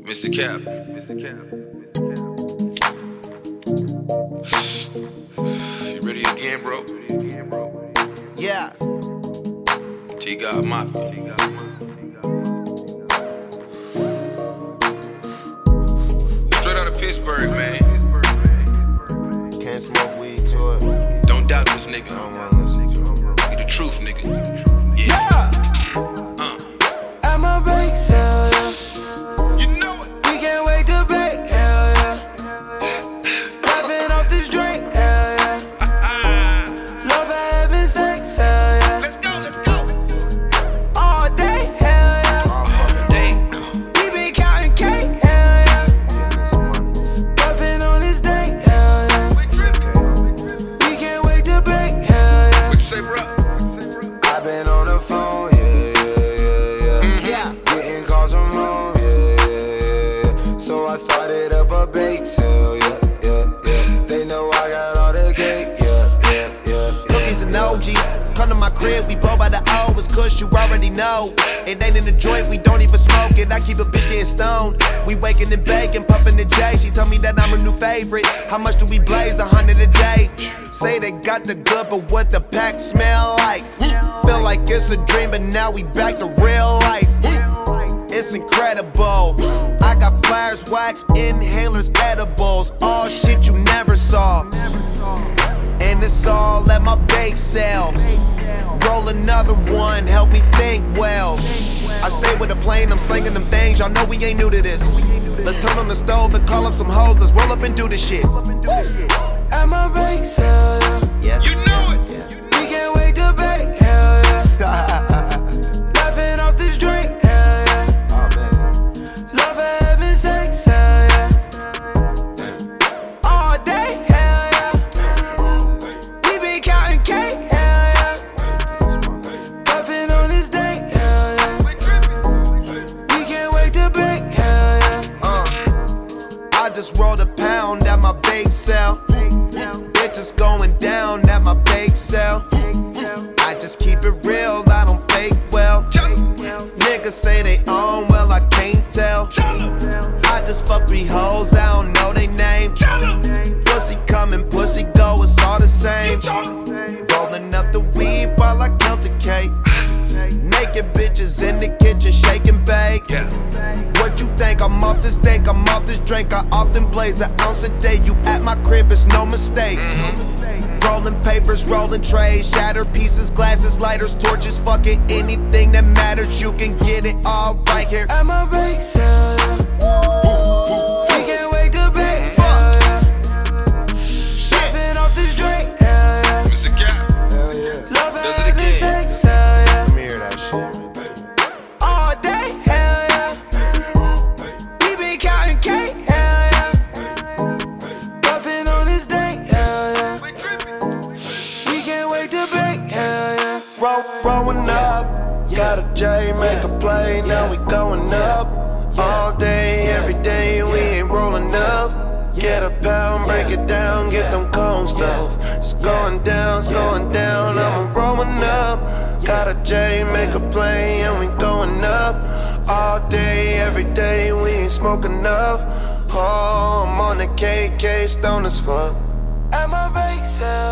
Mr. Cap. You ready again, bro? Yeah. T-God Mafia. Straight out of Pittsburgh, man. Can't smoke weed to it. Don't doubt this nigga. I don't wanna listen to him, bro. He the truth, nigga. At my bake sale, yeah. You know it. We can't wait to bake, hell yeah. Laughing off this drink, hell yeah. Love having sex, hell yeah. Let's go. All day, hell yeah. All fucking day. We been counting cake, hell yeah. Getting some money. Laughing on this day, hell yeah. We trippin'. We can't wait to bake, hell yeah. What you say, bro? I've been on the phone, yeah. Getting calls from home, yeah. So I started up a bake sale, yeah. They know I got all the cake, yeah. Cookies and OG, come to my crib, we blow by the O. It's kush, you already know. It ain't in the joint, we don't even smoke it. I keep a bitch getting stoned. We waking and baking, puffing the J. She told me that I'm her new favorite. How much do we blaze? 100 a day. Say they got the good, but what the pack smell like? Feel like it's a dream, but now we back to real life. It's incredible. I got flares, wax, inhalers, edibles. All shit you never saw. And it's all at my bake sale. Roll another one, help me think well. I stay with a plane, I'm slinging them things. Y'all know we ain't new to this. Let's turn on the stove and call up some hoes. Let's roll up and do this shit. At my bake sale, yeah. You know it. We can't wait to bake, hell yeah. Laughing off this drink, hell yeah. Oh, man. Love having sex, hell yeah. All day, hell yeah. We been counting cake, hell yeah. Laughing on this day, hell yeah. We trippin'. We can't wait to bake, hell yeah. I just rolled a pound at my bake sale. Bitches going down at my bake sale. I just keep it real, I don't fake well. Niggas say they own, well I can't tell. I just fuck 3 hoes, I don't know they name. Pussy coming, pussy go, it's all the same. Rolling up the weed while I count the cake. Naked bitches in the kitchen, shake and bake. What you think? I'm off this think, I'm off this drink. I often blaze an ounce a day. You at my crib, it's no mistake. Rolling papers, rolling trays, shattered pieces, glasses, lighters, torches. Fuck it, anything that matters, you can get it all right here. At my bake sale, yeah. We can't wait to bake, hell yeah. Laughing off this drink, hell yeah. Mr. Cap. Hell yeah. Love Does it having again. sex, hell yeah. Let me hear that shit. All day, hell yeah. We been counting cake, hell yeah. Laughing on this day, hell yeah. We trippin'. We can't wait to bake, hell yeah. Rolling up, got a J, make a play, now we going up. All day, every day, we ain't rolling up. Get a pound, break it down, get them cone stuff. It's going down, I'm rolling up. Got a J, make a play, and we going up. All day, every day, we ain't smoking enough. Oh, I'm on the KK, stoned as fuck. At my bake sale,